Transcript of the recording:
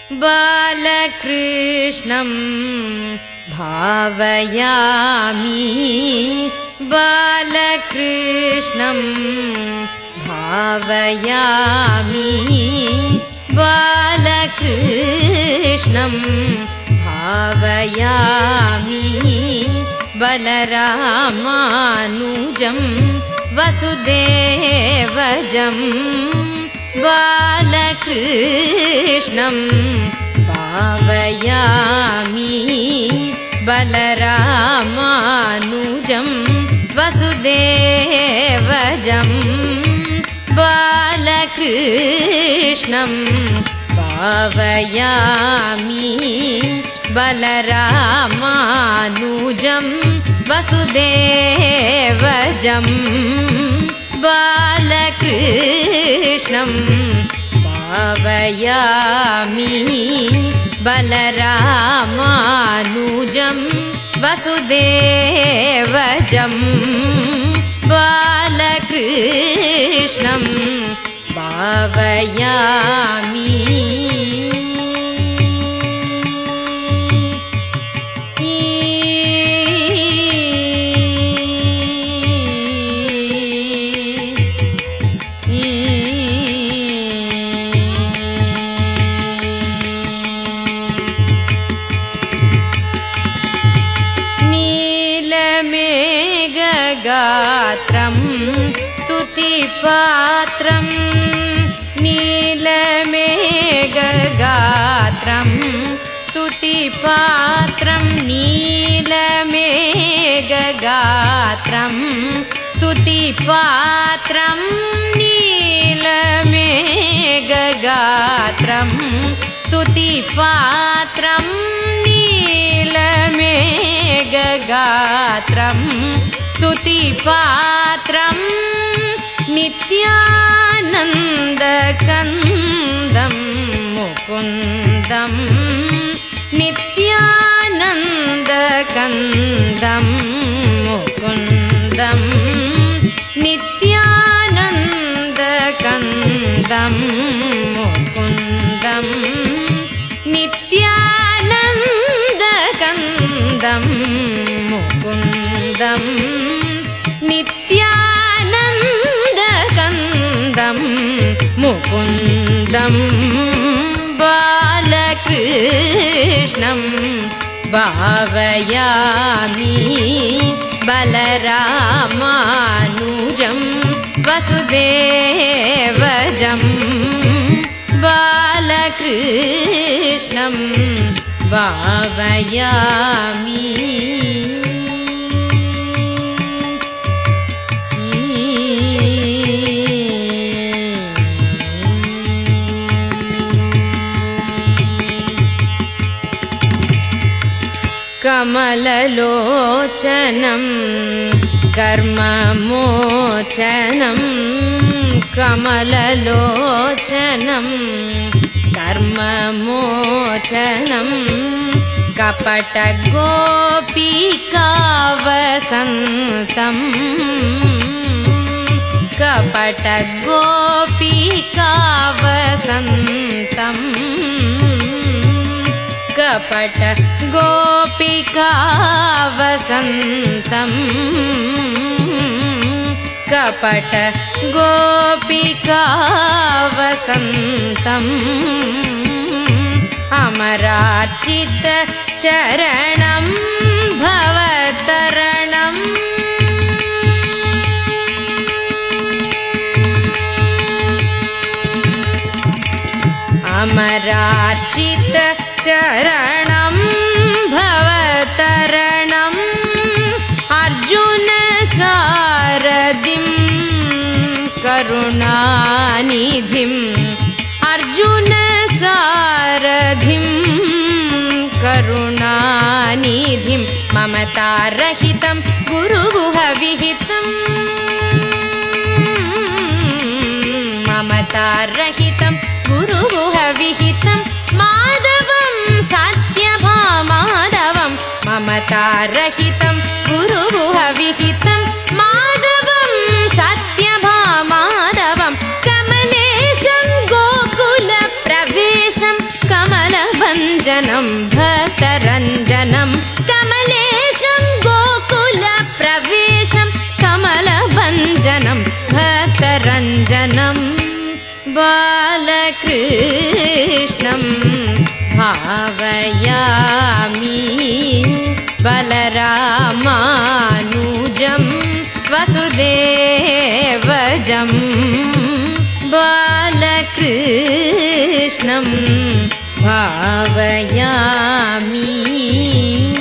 बालकृष्णं भावयामि बालकृष्णं भावयामि बालकृष्णं भावयामि बलरामानुजं वसुदेवजं बालकृष्णं भावयामि बलरामानुजं वसुदेवजं बालकृष्णं भावयामि बलरामानुजं वसुदेवजं बालकृष्णं भावयामि बलरामानुजं वसुदेवजं बालकृष्णं भावयामि गात्रं स्तुतिपात्रं नीलमेघगात्रं स्तुतिपात्रं नीलमेघगात्रं स्तुतिपात्रं नीलमेघगात्रं स्तुतिपात्रं नीलमेघगात्रं स्तुतिपात्रं नित्यानन्दकन्दं मुकुन्दं नित्यानन्दकन्दं मुकुन्दं नित्यानन्दकन्दं मुकुन्दं नित्यानन्दकन्दं मुकुन्दं नित्यानन्दकन्दं मुकुन्दं बालकृष्णं भावयामि बलरामानुजं वसुदेवजं बालकृष्णं भावयामि कमललोचनं कर्ममोचनं कमललोचनं कर्ममोचनं कपटगोपिकावसन्तं कपटगोपिकावसन्तं कपटगोपिकावसन्तं कपटगोपिकावसन्तम् अमरार्चितचरणं भवतरणम् अमरार्चितचरणं भवतरणम् अर्जुनसारथिं करुणानिधिम् अर्जुनसारथिं करुणानिधिं ममतारहितं गुरुगुहविहितं ममतारहितं गुरुगुहविहितं माधवं सत्यभामाधवं ममतारहितं गुरुगुहविहितं माधवं सत्यभामाधवं कमलेशं गोकुलप्रवेशं कमल कमलभञ्जनं भक्तरञ्जनं कमलेशं गोकुलप्रवेशं कमलभञ्जनं भक्तरञ्जनं बालकृष्णं भावयामि बलरामानुजं वसुदेवजं बालकृष्णं भावयामि।